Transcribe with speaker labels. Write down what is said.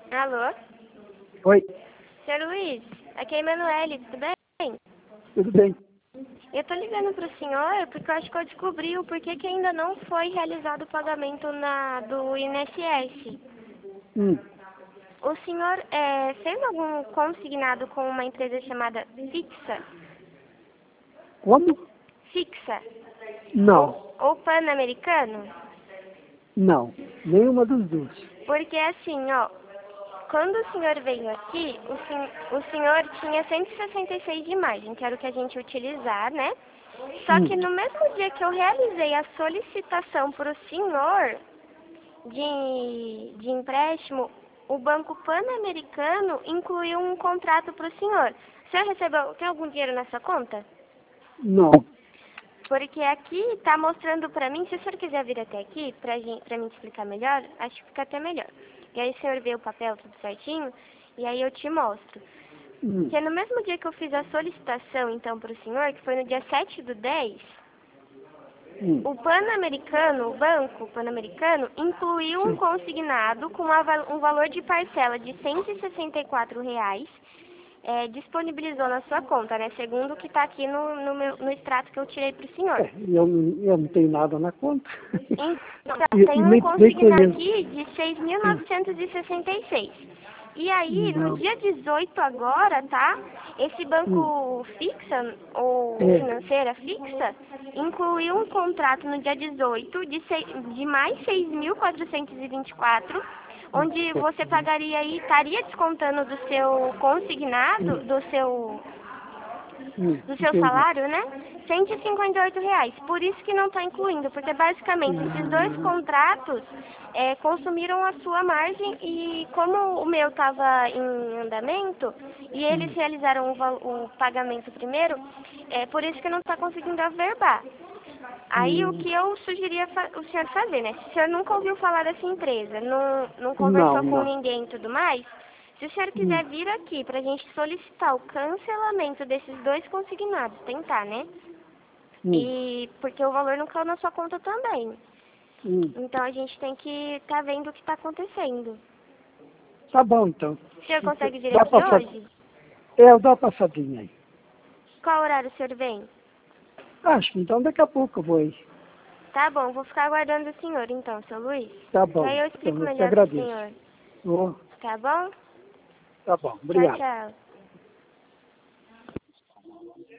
Speaker 1: Alô?
Speaker 2: Oi,
Speaker 1: Senhor Luiz, aqui é a Emanuele, tudo bem?
Speaker 2: tudo bem?
Speaker 1: Eu tô ligando pro senhor porque eu acho que eu descobri o porquê que ainda não foi realizado o pagamento do INSS.
Speaker 2: Hum.
Speaker 1: O senhor fez algum consignado com uma empresa chamada Fixa?
Speaker 2: Como?
Speaker 1: Fixa?
Speaker 2: Não,
Speaker 1: Ou Pan-Americano?
Speaker 2: não, nenhuma dos duas.
Speaker 1: Porque assim, ó, quando o senhor veio aqui, o senhor tinha 166 de margem, que era o que a gente ia utilizar, né? Só que no mesmo dia que eu realizei a solicitação para o senhor de empréstimo, o Banco Pan-Americano incluiu um contrato para o senhor. O senhor tem algum dinheiro nessa conta?
Speaker 2: Não.
Speaker 1: Porque aqui está mostrando para mim, se o senhor quiser vir até aqui, para mim explicar melhor, acho que fica até melhor. E aí o senhor vê o papel tudo certinho, e aí eu te mostro. Porque no mesmo dia que eu fiz a solicitação, então, para o senhor, que foi no dia 7/10, o Pan-Americano, o Banco Pan-Americano, incluiu um consignado com um valor de parcela de R$ 164, disponibilizou na sua conta, né? Segundo o que está aqui no extrato que eu tirei para o senhor.
Speaker 2: Eu não tenho nada na conta.
Speaker 1: Então, tem
Speaker 2: E
Speaker 1: um
Speaker 2: nem
Speaker 1: consignado
Speaker 2: conheço.
Speaker 1: aqui de 6.966. E aí, no
Speaker 2: Não.
Speaker 1: dia 18 agora, tá? Esse banco fixa, ou
Speaker 2: É.
Speaker 1: financeira fixa, incluiu um contrato no dia 18 de mais 6.424, onde você pagaria aí, estaria descontando do seu consignado, do seu
Speaker 2: Entendi.
Speaker 1: salário, né? R$ 158. Por isso que não está incluindo, porque basicamente esses dois contratos consumiram a sua margem e como o meu estava em andamento e eles realizaram o pagamento primeiro, por isso que não está conseguindo averbar. Aí o que eu sugeria o senhor fazer, né? Se o senhor nunca ouviu falar dessa empresa, não conversou com
Speaker 2: Não.
Speaker 1: ninguém e tudo mais, se o senhor quiser vir aqui para a gente solicitar o cancelamento desses dois consignados, tentar, né? E porque o valor não caiu na sua conta também. Então a gente tem que estar vendo o que está acontecendo.
Speaker 2: Tá bom, então.
Speaker 1: O senhor consegue vir
Speaker 2: Dá
Speaker 1: aqui hoje?
Speaker 2: Eu dou uma passadinha aí.
Speaker 1: Qual horário o senhor vem?
Speaker 2: Acho que então daqui a pouco eu vou aí.
Speaker 1: Tá bom, vou ficar aguardando o senhor então, seu Luiz.
Speaker 2: Tá
Speaker 1: E
Speaker 2: bom.
Speaker 1: aí eu
Speaker 2: Então
Speaker 1: explico
Speaker 2: eu te
Speaker 1: melhor pro
Speaker 2: agradeço.
Speaker 1: senhor.
Speaker 2: Oh,
Speaker 1: Tá bom?
Speaker 2: tá bom,
Speaker 1: Tchau,
Speaker 2: obrigado.
Speaker 1: tchau.